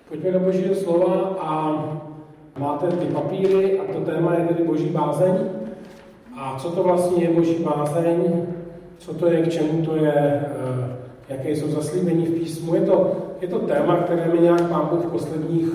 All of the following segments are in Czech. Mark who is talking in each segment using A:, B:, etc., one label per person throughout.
A: Pojďme do Božího slova a máte ty papíry a to téma je tedy Boží bázeň. A co to vlastně je Boží bázeň, co to je, k čemu to je, jaké jsou zaslíbení v písmu. Je to téma, které mi nějak Pán Bůh v posledních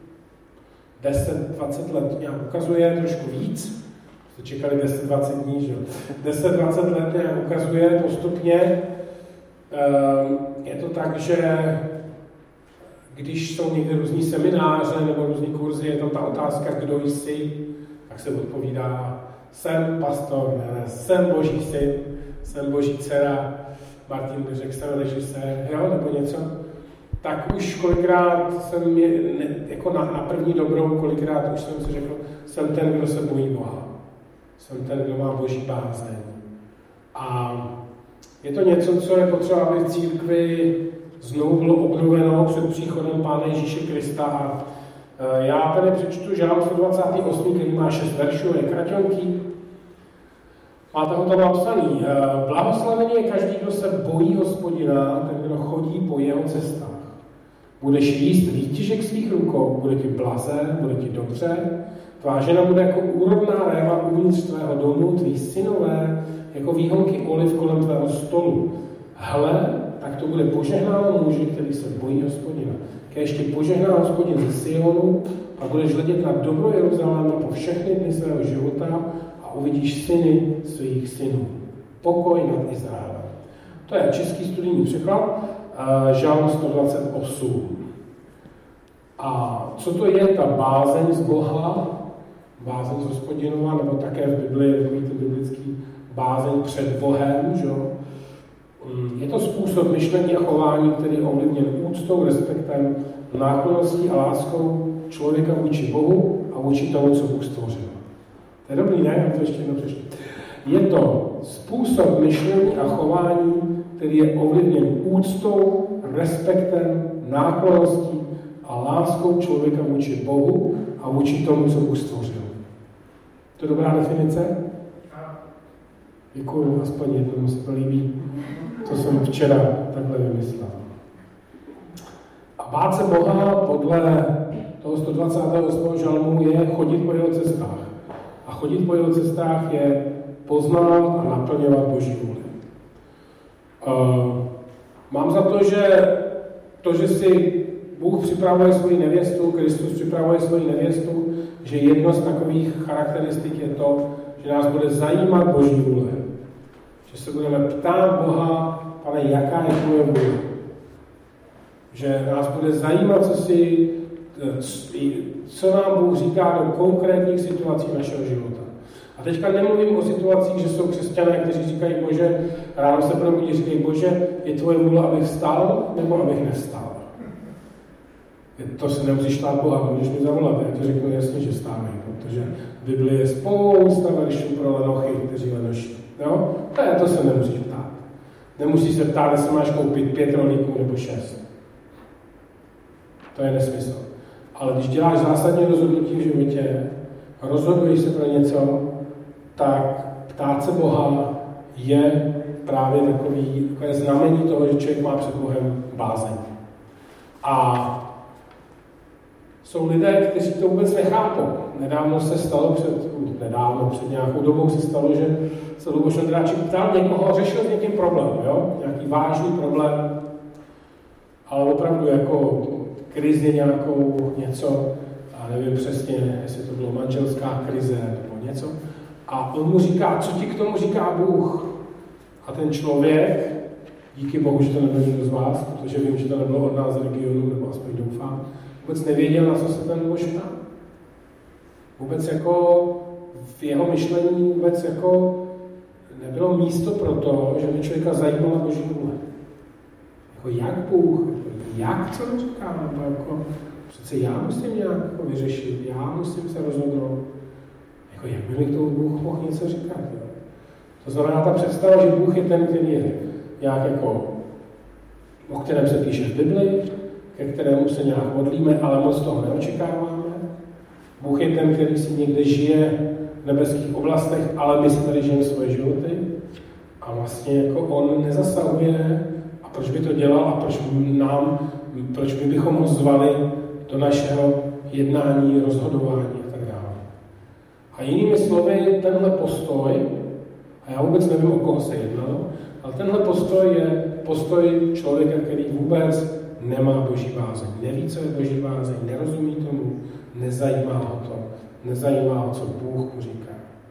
A: 10-20 let nějak ukazuje, trošku víc. Jste čekali 10-20 dní, že jo? 10-20 let nějak ukazuje postupně. Je to tak, že když jsou někde různý semináře nebo různý kurzy, je tam ta otázka, kdo jsi, tak se odpovídá, jsem pastor, ne, jsem Boží syn, jsem Boží dcera, Martin řekl, jsem režisér, jo, nebo něco. Tak už kolikrát jsem jako na první dobrou, kolikrát už jsem si řekl, jsem ten, kdo se bojí Boha. Jsem ten, kdo má Boží bázeň. A je to něco, co je potřeba, aby v církvi znovu bylo obnoveno před příchodem Pána Ježíše Krista. A já tady přečtu Žálm 128, který má 6 veršů, je kraťonký. Máte ho tam napsaný. Blahoslavený je každý, kdo se bojí Hospodina, ten, kdo chodí po jeho cestách. Budeš jíst výtěžek svých rukou, bude ti blaze, bude ti dobře. Tvá žena bude jako úrodná réva uvnitř tvého domu, tví synové jako výhonky oliv kolem tvého stolu. Hle, tak to bude požehnáno muži, který se bojí Hospodina. Kéž tě požehná Hospodin ze Sionu a budeš hledět na dobro Jeruzaléma po všechny dny svého života a uvidíš syny svých synů. Pokoj nad Izraelem. To je český studijní překlad, Žálm 128. A co to je ta bázeň z Boha, bázeň z Hospodinova, nebo také v Biblii je takový ten biblický bázeň před Bohem, že? Je to způsob myšlení a chování, který je ovlivněn úctou, respektem, náklonností a láskou člověka vůči Bohu a vůči tomu, co Bůh stvořil. To je dobrý, ne? To ještě jednou přečtu. Je to způsob myšlení a chování, který je ovlivněn úctou, respektem, náklonností a láskou člověka vůči Bohu a vůči tomu, co Bůh stvořil. To je dobrá definice? Děkuju, aspoň jednomu se to líbí, co jsem včera takhle vymyslel. A bát se Boha podle toho 128. žalmu je chodit po jeho cestách. A chodit po jeho cestách je poznat a naplňovat Boží vůli. Mám za to, že si Bůh připravuje svoji nevěstu, Kristus připravuje svoji nevěstu, že jedno z takových charakteristik je to, že nás bude zajímat Boží vůle. Že se budeme ptát Boha, Pane, jaká je tvoje vůle. Že nás bude zajímat, co nám Bůh říká do konkrétních situací našeho života. A teďka nemluvím o situacích, že jsou křesťané, kteří říkají, Bože, ráno se probudí, říkají, Bože, je tvoje vůle, abych vstal, nebo abych nevstal. To se nemusíš ptát Boha, můžeš mi zavolat, já ti řeknu jasně, že vstávej, protože v Biblii je spousta veršů pro lenochy, kteří lenoší. Jo? To se nemusíš ptát. Nemusíš se ptát, jestli máš koupit 5 rolíků nebo 6. To je nesmysl. Ale když děláš zásadní rozhodnutí v životě, rozhoduješ se pro něco, tak ptát se Boha je právě takové znamení toho, že člověk má před Bohem bázeň. A jsou lidé, kteří to vůbec nechápou. Nedávno se stalo, před nějakou dobou se stalo, že se Luboš Ondráček ptal někoho a řešil s někým problém, jo? Nějaký vážný problém, ale opravdu jako krizi nějakou, něco, a nevím přesně, jestli to bylo manželská krize nebo něco. A on mu říká, co ti k tomu říká Bůh? A ten člověk, díky Bohu, že to nebyl někdo z vás, protože vím, že to nebylo od nás z regionu, nebo aspoň doufám, vůbec nevěděl, na co se ten Bož ptá. Vůbec jako v jeho myšlení vůbec jako nebylo místo pro to, že by člověka zajímala Boží vůle. Jako jak Bůh, jak co mi říká, jako přece já musím nějak jako vyřešit, já musím se rozhodnout. Jako jak by mi k tomu Bůh mohl něco říkat. Jo? To znamená ta představa, že Bůh je ten, který je nějak jako, o kterém se píše v Biblii, ke kterému se nějak modlíme, ale moc toho neočekáváme. Bůh je ten, který si někde žije v nebeských oblastech, ale my si tady žijeme svoje životy. A vlastně jako on nezasahuje. A proč by to dělal a proč my bychom ho zvali do našeho jednání, rozhodování a tak dále. A jinými slovy, tenhle postoj, a já vůbec nevím, o koho se jednalo, ale tenhle postoj je postoj člověka, který vůbec nemá boží bázeň. Neví, co je boží bázeň, nerozumí tomu, nezajímá ho to, nezajímá ho, co Bůh mu říká.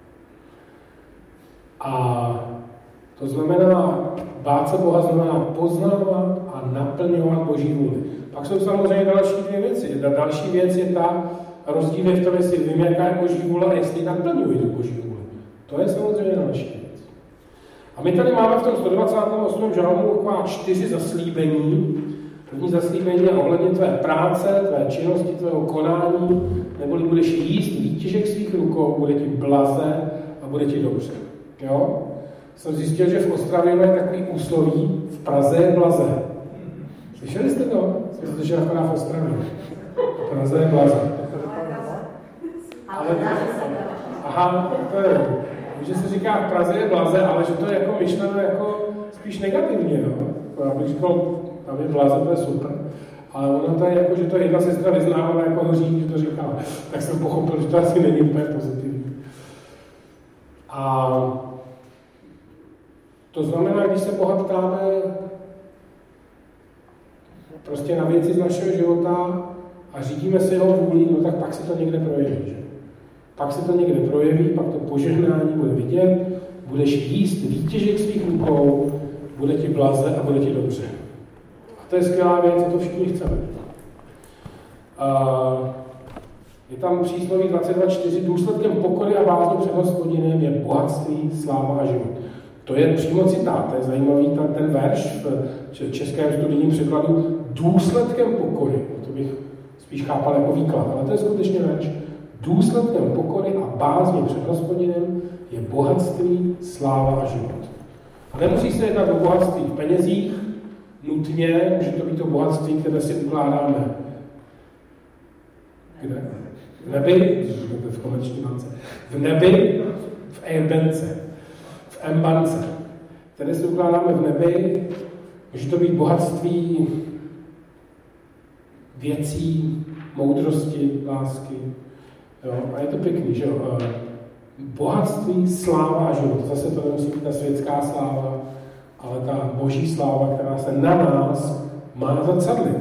A: A to znamená, bát se Boha znamená poznávat a naplňovat boží vůli. Pak jsou samozřejmě další dvě věci. Ta další věc je ta, rozdíl je v tom, jestli vím, jaká je boží vůle a jestli naplňuji tu boží vůli. To je samozřejmě další věc. A my tady máme v tom 128. žalmu taková 4 zaslíbení. První zaslíbení je ohledně tvé práce, tvé činnosti, tvého konání, neboli budeš jíst výtěžek svých rukou, bude ti blaze a bude ti dobře. Jo? Jsem zjistil, že v Ostravě mají takový úsloví, v Praze je blaze. Slyšeli jste to? Jsem slyšel akorát v Ostravě. V Praze je blaze. Ale, aha, to je, že se říká v Praze je blaze, ale že to je jako myšleno jako spíš negativně. No? Já bych říkal, tam je blaze, to je super. Ale ono to je jako, že to jedna sestra vyznávala jako hoří, že to říkala. Tak jsem pochopil, že to asi není úplně pozitivní. A to znamená, když se Boha ptáme prostě na věci z našeho života a řídíme se jeho vůlí, no tak pak se to někde projeví. Že? Pak se to někde projeví, pak to požehnání bude vidět, budeš jíst výtěžek svých rukou, bude ti blaze a bude ti dobře. A to je skvělá věc, a to všichni chceme. Je tam přísloví 22.4. Důsledkem pokory a bázně před Hospodinem je bohatství, sláva a život. To je přímo citát, to je zajímavý ten verš v českém studijním překladu. Důsledkem pokory, to bych spíš chápal jako výklad, ale to je skutečně verš. Důsledkem pokory a bázně před Hospodinem je bohatství, sláva a život. A nemusí se jednat o bohatství v penězích, nutně, může to být to bohatství, které si ukládáme. Kde? V nebi, v komerční bance. V nebi, v e-bance, v m-bance, které si ukládáme v nebi, může to být bohatství věcí, moudrosti, lásky. Jo? A je to pěkný, že jo? Bohatství, sláva a život. Zase to nemusí být ta světská sláva, ale ta boží sláva, která se na nás má zrcadlit.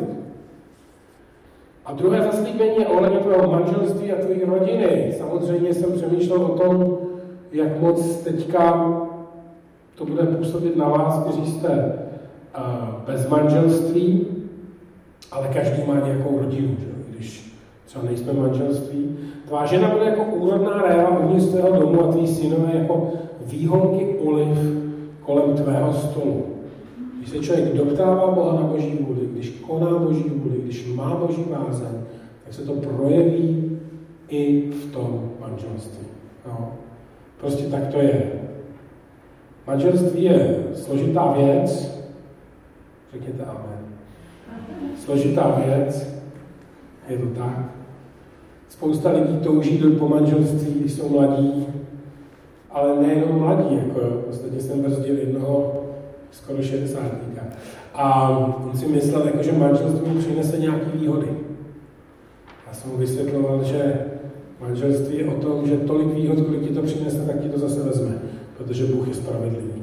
A: A druhé zaslíbení je ohledně tvého manželství a tvojí rodiny. Samozřejmě jsem přemýšlel o tom, jak moc teďka to bude působit na vás, kteří jste bez manželství, ale každý má nějakou rodinu, že? Když třeba nejsme manželství. Tvá žena bude jako úrodná réva uvnitř tvého domu a tví synové jako výhonky oliv kolem tvého stolu. Když se člověk doptává Boha na boží vůli, když koná boží vůli, když má boží bázeň, tak se to projeví i v tom manželství. No. Prostě tak to je. Manželství je složitá věc, řekněte amen. Složitá věc, je to tak. Spousta lidí touží po manželství, když jsou mladí, ale nejenom mladí, jako ostatně jsem brzdil jednoho skoro 60. A on si myslel, jako, že manželství mu přinese nějaké výhody. Já jsem mu vysvětloval, že manželství je o tom, že tolik výhod, kolik ti to přinese, tak ti to zase vezme, protože Bůh je spravedlivý.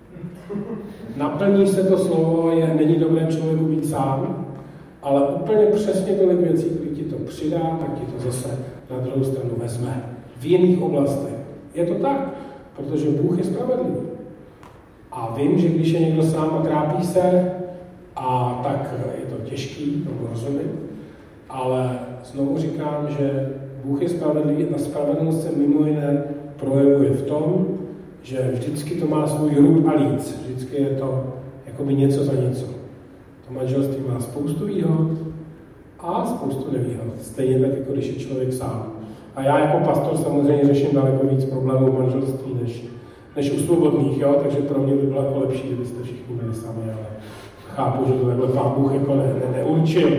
A: Naplní se to slovo, není dobré člověku být sám, ale úplně přesně tolik věcí, kolik ti to přidá, tak ti to zase na druhou stranu vezme. V jiných oblastech. Je to tak, protože Bůh je spravedlivý. A vím, že když je někdo sám a trápí se, a tak je to těžký, to rozumím, ale znovu říkám, že Bůh je spravedlivý a spravedlnost se mimo jiné projevuje v tom, že vždycky to má svůj růd a líc. Vždycky je to jakoby něco za něco. To manželství má spoustu výhod a spoustu nevýhod. Stejně tak, jako když je člověk sám. A já jako pastor samozřejmě řeším daleko víc problémů v manželství, než u svobodných, jo? Takže pro mě by bylo jako lepší, kdybyste všichni byli sami, ale chápu, že to takhle Pán Bůh jako neurčil.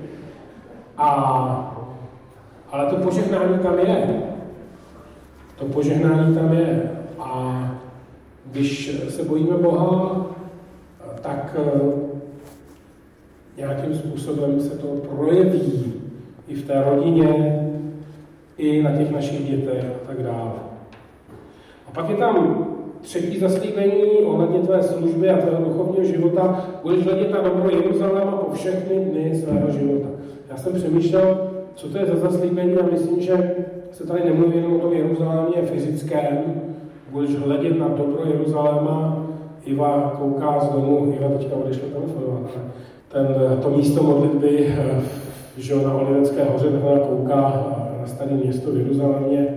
A: Ale to požehnání tam je. To požehnání tam je. A když se bojíme Boha, tak nějakým způsobem se to projeví i v té rodině, i na těch našich dětech a tak dále. A pak je tam třetí zaslíbení ohledně tvé služby a tvého duchovního života. Budeš hledět na dobro Jeruzaléma po všechny dny svého života. Já jsem přemýšlel, co to je za zaslíbení a myslím, že se tady nemluví jenom o tom Jeruzalémě fyzickém. Budeš hledět na dobro Jeruzaléma. Iva kouká z domu, Iva teďka odešla telefonovat. To místo modlitby že na Olivecké hoře, takhle kouká na staré město v Jeruzalémě.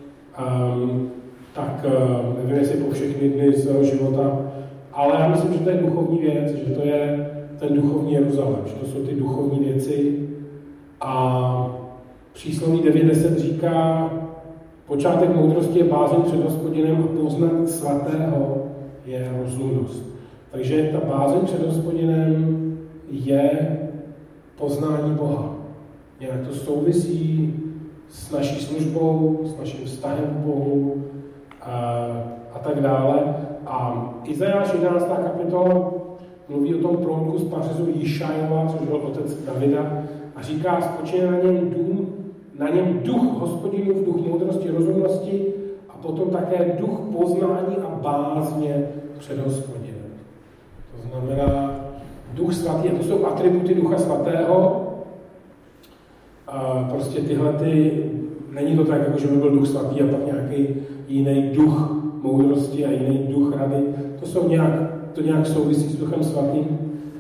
A: Tak nevím, jestli po všechny dny svého života, ale já myslím, že to je duchovní věc, že to je ten duchovní Jeruzalém, že to jsou ty duchovní věci. A přísloví 9:10 říká, počátek moudrosti je bázeň před Hospodinem a poznat svatého je rozumnost. Takže ta bázeň před Hospodinem je poznání Boha. Nějak to souvisí s naší službou, s naším vztahem k Bohu a tak dále. A Izajáš 11. kapitola mluví o tom proroku z pařezu Jišajova, což byl otec Davida, a říká, spočine na něm duch Hospodinův, duch moudrosti, rozumnosti a potom také duch poznání a bázně před Hospodinem. To znamená, duch svatý, a to jsou atributy ducha svatého. Prostě tyhle není to tak, jako že by byl duch svatý a pak nějaký jiný duch moudrosti a jiný duch rady. To nějak souvisí s duchem svatým.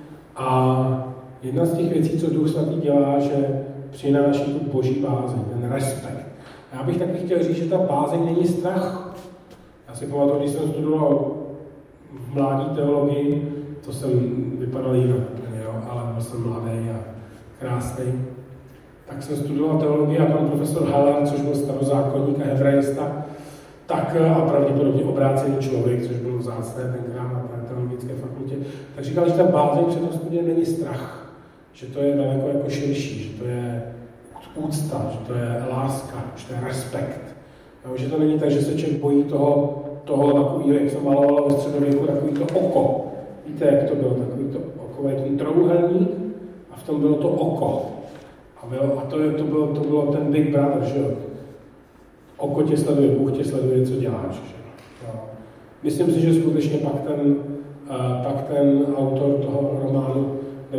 A: A jedna z těch věcí, co duch svatý dělá, že přináší tu boží bázeň, ten respekt. A já bych taky chtěl říct, že ta bázeň není strach. Já si pamatuju, když jsem studoval v mládí teologii, to jsem vypadal jinak, ale byl jsem mladý a krásný. Tak jsem studoval teologii a pan profesor Haller, což byl starozákonník a hebrejista, tak a pravděpodobně obrácený člověk, což byl vzácné tenkrát na teologické fakultě, tak říkal, že ta bázeň před Hospodinem není strach, že to je daleko jako širší, že to je úcta, že to je láska, že to je respekt. Že to není tak, že se člověk bojí toho takového, jak jsem maloval ve středověku, takový to oko. Víte, jak to bylo? Takový to okové, ten trouhelník a v tom bylo to oko. A to bylo ten Big Brother, že jo? Oko tě sleduje, Bůh tě sleduje, co děláš. Že? No. Myslím si, že skutečně pak ten autor toho románu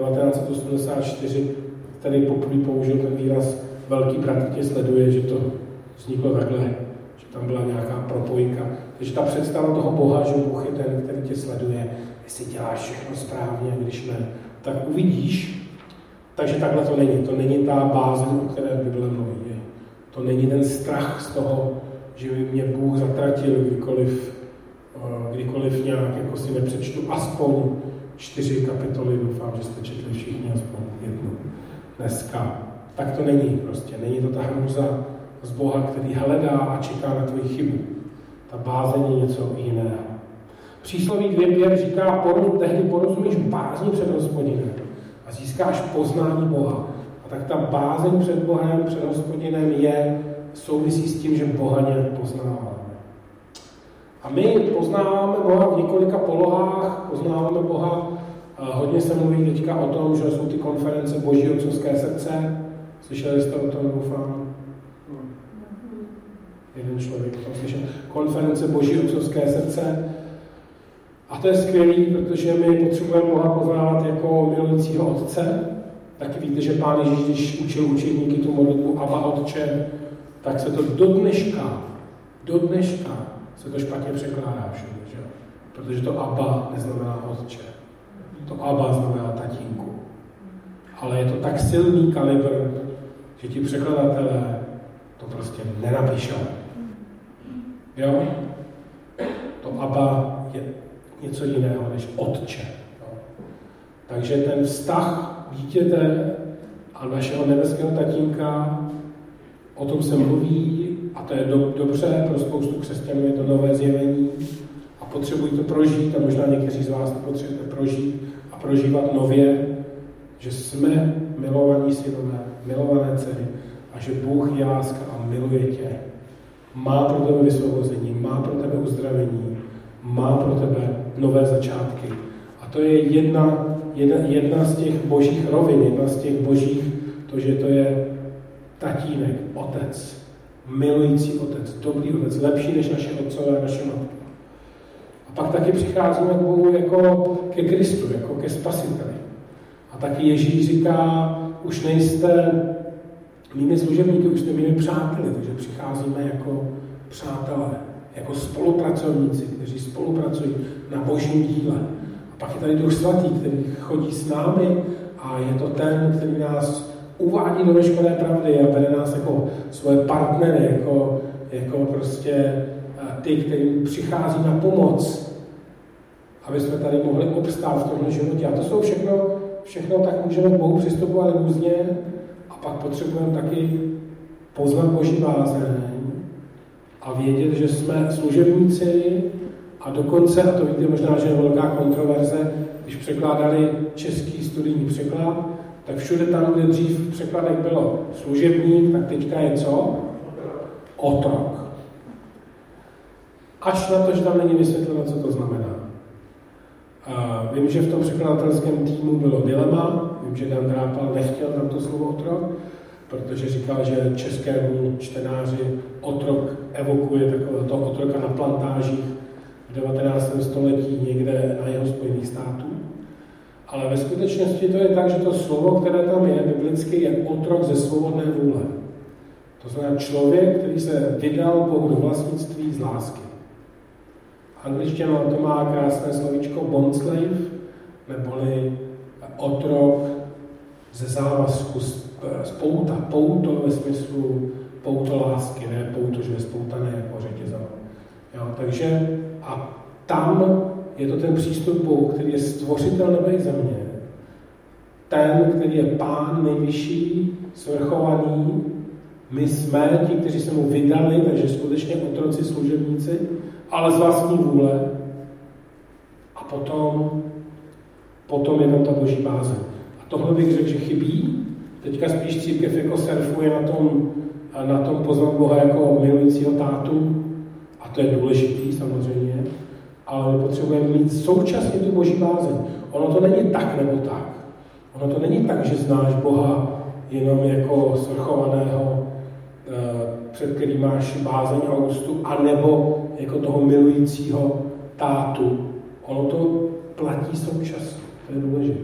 A: 1984, který poprvé použil ten výraz velký bratr tě sleduje, že to vzniklo takhle, že tam byla nějaká propojka. Takže ta představa toho Boha, že Bůh je ten, který tě sleduje, jestli děláš všechno správně, když ne, tak uvidíš. Takže takhle to není. To není ta bázeň, o které Bible mluví. To není ten strach z toho, že by mě Bůh zatratil, kdykoliv nějak jako si nepřečtu aspoň 4 kapitoly. Doufám, že jste četli všichni aspoň jednu dneska. Tak to není prostě. Není to ta hrůza z Boha, který hledá a čeká na tvoji chybu. Ta bázeň je něco jiného. Přísloví 2:5 říká, tehdy porozumíš bázni před Hospodinem a získáš poznání Boha. A tak ta bázeň před Bohem, před Hospodinem souvisí s tím, že Boha nějak poznáváme. A my poznáváme Boha v několika polohách, poznáváme Boha, hodně se mluví teďka o tom, že jsou ty konference Boží otcovské srdce. Slyšeli jste o tom, doufám? Jeden člověk to slyšel. Konference Boží otcovské srdce. A to je skvělý, protože my potřebujeme Boha poznávat jako milujícího Otce. Taky víte, že Pán Ježíš, když učil učedníky tu modlitbu Abba Otče, tak se to do dneška se to špatně překládá všude, že? Protože to Abba neznamená Otče. To Abba znamená tatínku. Ale je to tak silný kalibr, že ti překladatelé to prostě nenapíšou. Jo? To Abba je něco jiného než Otče. Jo? Takže ten vztah dítěte a našeho nebeského tatínka, o tom se mluví a to je dobře, pro spoustu křesťanů je to nové zjevení a potřebují to prožít a možná někteří z vás to potřebujete prožít a prožívat nově, že jsme milovaní synové, milované dcery a že Bůh je láska a miluje tě. Má pro tebe vysvobození, má pro tebe uzdravení, má pro tebe nové začátky. A to je jedna z těch božích rovin, jedna z těch božích, to, že to je tatínek, otec, milující otec, dobrý otec, lepší než naše otcové a naše matky. A pak taky přicházíme k Bohu jako ke Kristu, jako ke Spasiteli. A taky Ježíš říká, už nejste mými služebníky, už jste mými přáteli, takže přicházíme jako přátelé, jako spolupracovníci, kteří spolupracují na božím díle. A pak je tady Duch Svatý, který chodí s námi a je to ten, který nás uvádí do veškeré pravdy a vede nás jako svoje partnery, jako prostě ty, kterým přichází na pomoc, aby jsme tady mohli obstát v tomhle životě. A to jsou všechno tak můžeme k Bohu přistupovat různě a pak potřebujeme taky poznat Boží bázeň a vědět, že jsme služebníci a dokonce, a to víte možná, že je velká kontroverze, když překládali český studijní překlad, tak všude tam, kde dřív v překladech bylo služebník, tak teďka je co? Otrok. Až na to, že tam není vysvětleno, co to znamená. Vím, že v tom překladatelském týmu bylo dilema, vím, že Dan Drápal nechtěl tam to slovo otrok, protože říkal, že českému čtenáři otrok evokuje takového toho otroka na plantážích v 19. století někde na jeho Spojených států. Ale ve skutečnosti to je tak, že to slovo, které tam je biblicky, je otrok ze svobodné vůle. To znamená člověk, který se vydal Bohu do vlastnictví z lásky. Angličtina to má krásné slovíčko bondslave, neboli otrok ze závazku, spouta, pouto ve smyslu pouto lásky, ne pouto, že je spoutané jako řetězem. Takže a tam je to ten přístup Bohu, který je stvořitel nebe i země. Ten, který je Pán nejvyšší, svrchovaný. My jsme ti, kteří se mu vydali, takže skutečně otroci, služebníci, ale z vlastní vůle. A potom je tam ta boží báze. A tohle bych řekl, že chybí. Teďka spíš církev jako surfuje na tom poznat Boha jako milujícího tátu. A to je důležitý samozřejmě. Ale my potřebujeme mít současně tu boží bázeň. Ono to není tak nebo tak. Ono to není tak, že znáš Boha jenom jako svrchovaného, před kterým máš bázeň a úctu, anebo jako toho milujícího tátu. Ono to platí současně. To je důležité.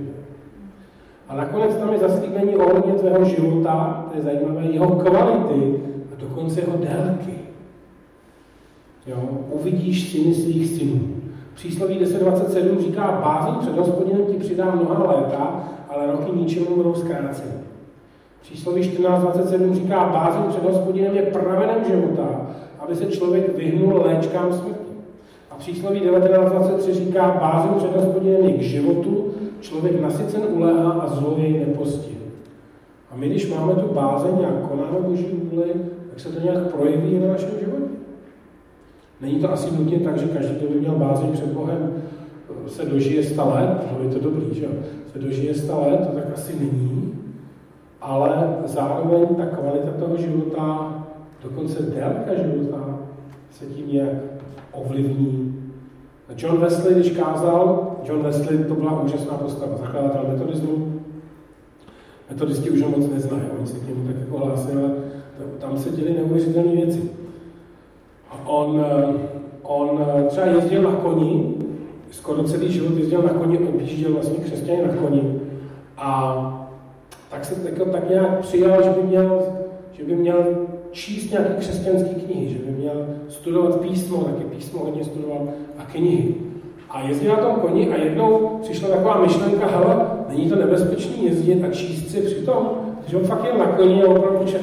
A: A nakonec tam je zaslíbení ohledně tvého života, to je zajímavé, jeho kvality a dokonce jeho délky. Jo? Uvidíš syny svých synů. Přísloví 10.27 říká, bázeň před Hospodinem ti přidá mnoha léta, ale roky ničemu budou zkráceny. Přísloví 14.27 říká, bázeň před Hospodinem je pramenem života, aby se člověk vyhnul léčkám smrti. A přísloví 19.23 říká, bázeň před Hospodinem je k životu, člověk nasycen uléhá a zlo jej nepostihne. A my, když máme tu bázeň a konáme Boží vůli, tak se to nějak projeví na našem životě. Není to asi nutně tak, že každý, kdo by měl bázeň před Bohem, se dožije 100 let, no je to dobrý, že se dožije 100 let, to tak asi není, ale zároveň ta kvalita toho života, dokonce délka života, se tím nějak ovlivní. John Wesley, když kázal, John Wesley to byla úžasná postava, zakladatel metodismu. Metodisti už ho moc neznají, oni se k němu tak jako hlásí, ale tam se děly neuvěřitelné věci. A on třeba jezdil na koni, skoro celý život jezdil na koni, objížděl vlastně křesťany na koni. A tak se tak nějak přijal, že by měl číst nějaké křesťanské knihy, že by měl studovat písmo, taky písmo hodně studoval, a knihy. A jezdil na tom koni a jednou přišla taková myšlenka, hele, není to nebezpečný jezdit a číst si přitom, že on fakt jel na koni a opravdu četl.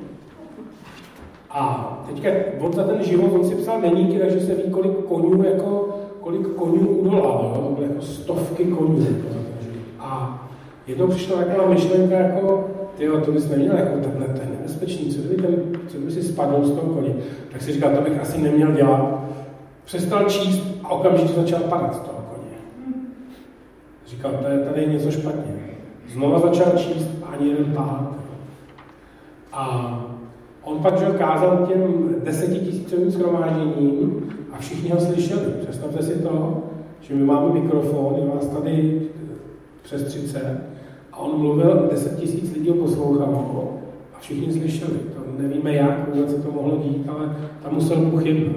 A: A teďka on za ten život, on si psal deníky, takže se ví, kolik konů udolal, to byly jako stovky konů. A jednou přišla taková myšlenka, jako, tyjo, to bys neměl jako takhle, to je nebezpečný, co by si spadl z toho koně. Tak si říkal, to bych asi neměl dělat. Přestal číst a okamžitě začal padat z toho koně. Říkal, tady je něco špatně. Znova začal číst a ani jeden pád. A on pak kázal těm 10 000 shromážděním a všichni ho slyšeli. Představte si to, že my máme mikrofon, je vás tady přes 30 a on mluvil, 10 000 lidí ho poslouchalo A všichni slyšeli, to nevíme jak, vůbec se to mohlo dít, ale tam musel Bůh jednat.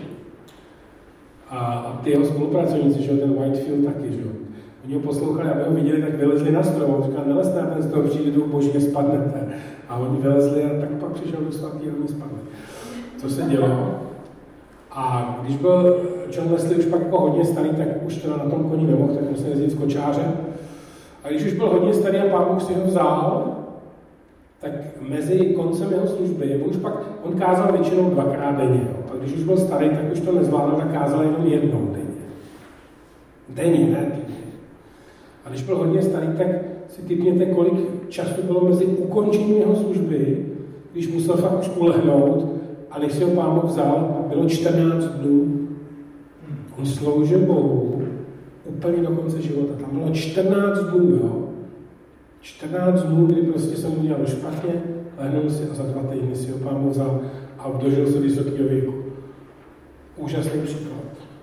A: A ty jeho spolupracovníci, že ten Whitefield taky, že oni ho poslouchali, aby ho viděli, tak vylezli na strom. On říkal, nelezte na ten strom, přijde duch Boží, spadnete. A oni vylezli a tak pak přišel Duch Svatý a oni spadli. Co se dělo? A když byl John Wesley už pak jako hodně starý, tak už teda na tom koni nemohl, tak musel jezdit s kočářem. A když už byl hodně starý a Pán Bůh si ho vzal, tak mezi koncem jeho služby, už pak on kázal většinou 2krát denně. A když už byl starý, tak už to nezvládl, tak kázal jenom jednou denně. Denně, ne týdně. A když byl hodně starý, tak si tipněte, kolik času bylo mezi ukončením jeho služby, když musel fakt už ulehnout, a než si ho Pán Bůh vzal, bylo 14 dnů. On sloužil Bohu úplně do konce života. Tam bylo 14 dnů, jo. 14 dnů, kdy prostě se mu dělalo špatně, lehnul si a za 2 týdny si ho Pán Bůh vzal a dožil se vysokého věku. Úžasný příklad.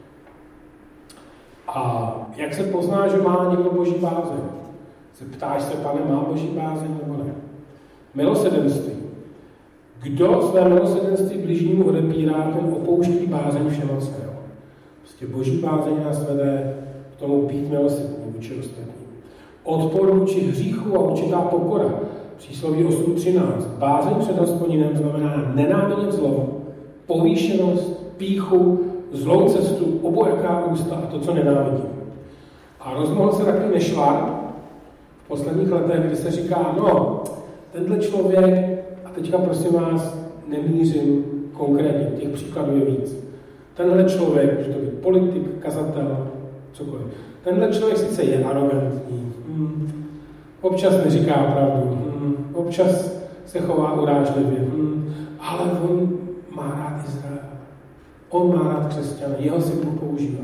A: A jak se pozná, že má někdo Boží bázeň? Ptáš se, Pane, má Boží bázeň nebo ne? Milosrdenství. Kdo své milosrdenství bližnímu odepírá, ten opouští bázeň všemocného. Prostě Boží bázeň nás vede k tomu být milosrdný vůči ostatním. Odpor vůči hříchu a určitá pokora. Přísloví 8.13. Bázeň před Hospodinem znamená nenávidět zlo, povýšenost, pýchu, zlou cestu, obojaká ústa a to, co nenávidím. A rozmohl se takový nešvar v posledních letech, kdy se říká, no, tenhle člověk, a teďka prosím vás, nemířím konkrétně, těch příkladů je víc. Tenhle člověk, může to být politik, kazatel, cokoliv. Tenhle člověk sice je arrogantní, občas neříká pravdu, občas se chová urážlivě, ale on má rád Izrael. On má rád křesťany, jeho si Bůh používá.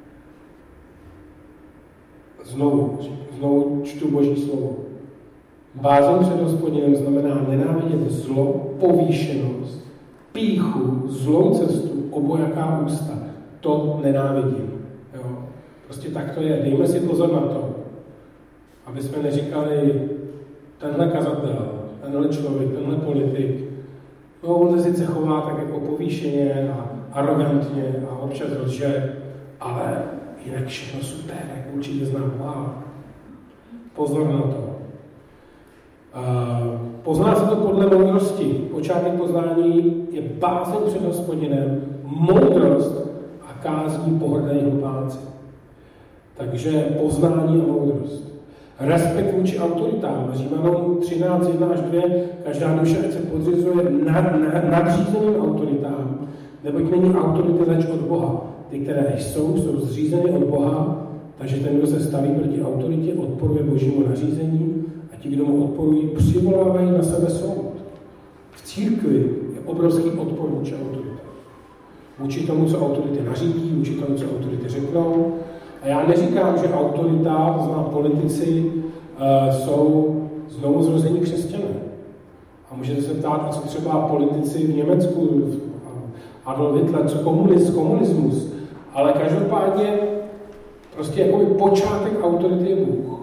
A: Znovu čtu Boží slovo. Bázeň před Hospodinem znamená nenávidět zlo, povýšenost, pýchu, zlou cestu, obojaká ústa. To nenávidím. Jo? Prostě tak to je. Dejme si pozor na to, aby jsme neříkali tenhle kazatel, tenhle člověk, tenhle politik, no on se sice chová tak jako povýšeně a arrogantně a občas lže, ale jinak všechno super, jak určitě znám. Pozor na to. Pozná se to podle moudrosti. Počátek poznání je bázeň před Hospodinem, moudrost a kázní pohrdají hlupáci. Takže poznání a moudrost. Respekt vůči autoritám. Římanům 13, 1 až 2, každá duše se podřizuje nadřízeným autoritám, neboť není autority zač od Boha. Ty, které jsou zřízeny od Boha, takže ten, kdo se staví proti autoritě, odporuje Božímu nařízení a ti, kdo mu odporují, přivolávají na sebe soud. V církvi je obrovský odpor vůči autoritě. Vůči tomu, co autority nařídí, vůči tomu, co autority řeknou. A já neříkám, že autorita, to znamená politici, jsou znovu zrození křesťané. A můžete se ptát, co třeba politici v Německu, Adolf Hitler, co komunismus. Ale každopádně prostě jakoby počátek autority je Bůh.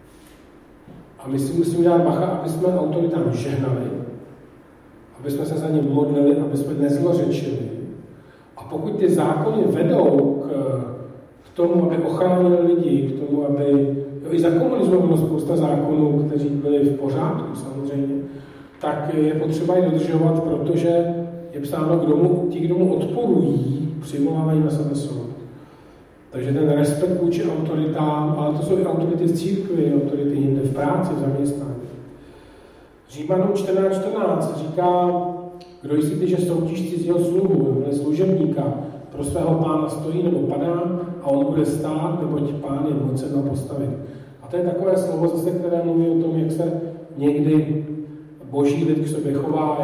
A: A my si musíme dát bacha, aby jsme autoritám žehnali, aby jsme se za ně modlili, aby jsme nezlořečili. A pokud ty zákony vedou k tomu, aby ochránili lidi, k tomu, aby... Jo, i za komunismu bylo spousta zákonů, kteří byli v pořádku samozřejmě, tak je potřeba je dodržovat, protože je psáno, ti, kdo mu odporují, přivolávají na sebe soud. Takže ten respekt vůči autoritám, ale to jsou i autority v církvi, autority jinde v práci, v zaměstnání. Římanům 14.14 říká, kdo jsi ty, že soutíš cizího sluhu, nebo služebníka, pro svého pána stojí nebo padá a on bude stát, neboť pán je mocen ho postavit. A to je takové slovo zase, které mluví o tom, jak se někdy boží lid k sobě chová,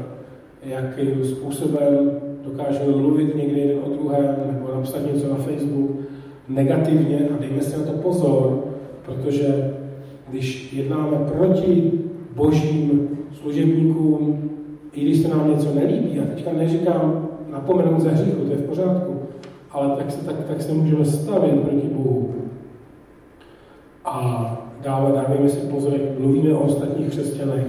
A: jakým způsobem dokáže mluvit někdy jeden o druhém, nebo napsat něco na Facebook negativně a dejme si na to pozor, protože když jednáme proti božím služebníkům, i když se nám něco nelíbí, já teďka neříkám napomenout za hříchu, to je v pořádku, ale tak se můžeme stavět proti Bohu. A dávejme si pozor, jak mluvíme o ostatních křesťanech,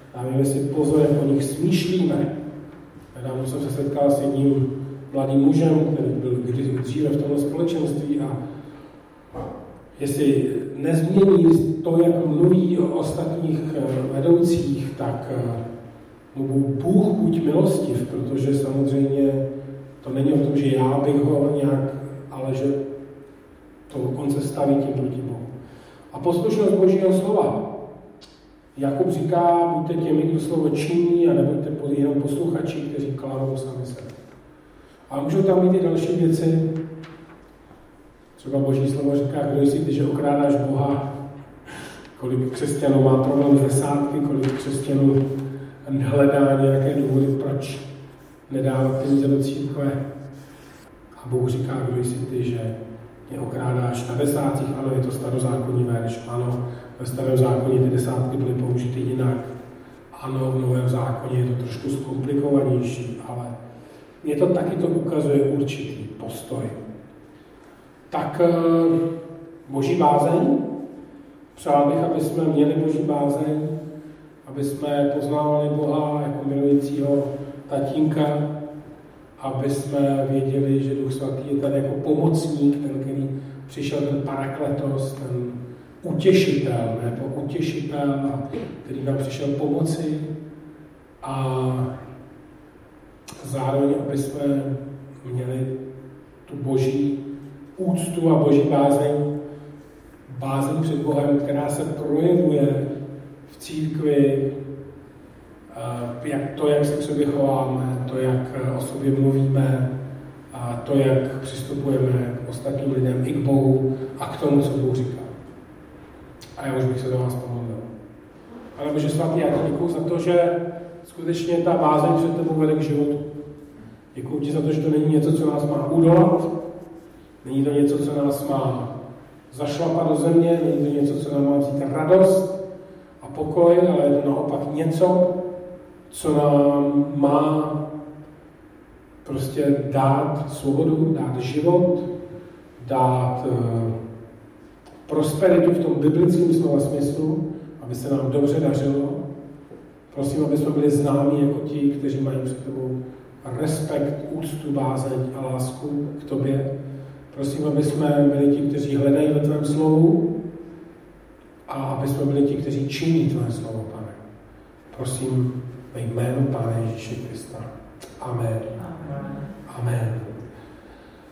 A: dávejme si pozor, jak o nich smýšlíme. Nedávno jsem se setkal s jedním mladým mužem, který byl dříve v tomto společenství a jestli nezmění to, jak mluví o ostatních vedoucích, tak mu Bůh buď milostiv, protože samozřejmě to není o tom, že já bych ho nějak, ale že on se staví tím proti Bohu. A poslušnost Božího slova. Jakub říká, buďte těmi, kdo slovo činí, a nebuďte jenom posluchači, kteří klamou sami sebe. A můžou tam být i další věci. Třeba Boží slovo říká, kdo jsi ty, že okrádáš Boha, kolik křesťanů má problém s desátky, kolik křesťanů hledá nějaké důvody, proč nedávat peníze do církve. A Bůh říká, kdo jsi ty, že mě okrádáš na desátcích. Ano, je to starozákonní verš, ano, ve starém zákoně ty desátky byly použity jinak. Ano, v novém zákoně je to trošku zkomplikovanější, ale je to taky, to ukazuje určitý postoj. Tak Boží bázeň. Přál bych, aby jsme měli Boží bázeň, aby jsme poznávali Boha jako milujícího tatínka, aby jsme věděli, že Duch Svatý je tady jako pomocník, ten, který přišel, ten parakletos, ten utěšitel, nebo utěšitel, který nám přišel pomoci, a zároveň, aby jsme měli tu Boží úctu a Boží bázeň před Bohem, která se projevuje v církvi, jak se k sobě chováme, to, jak o sobě mluvíme, a to, jak přistupujeme k ostatním lidem i k Bohu a k tomu, co Bůh říká. A já už bych se do vás pomodlil. Pane Bože svatý, já ti děkuju za to, že skutečně ta bázeň před tebou vede k životu. Děkuju ti za to, že to není něco, co nás má udolat, není to něco, co nás má zašlapat do země, není to něco, co nám má vzít radost a pokoj, ale je to naopak něco, co nám má prostě dát svobodu, dát život, dát prosperitu v tom biblickém slova smyslu, aby se nám dobře dařilo. Prosím, aby jsme byli známí jako ti, kteří mají před tebou respekt, úctu, bázeň a lásku k tobě. Prosím, aby jsme byli ti, kteří hledají ve tvém slovu, a aby jsme byli ti, kteří činí tvé slovo, Pane. Prosím ve jménu Pána Ježíše Krista. Amen. Amen.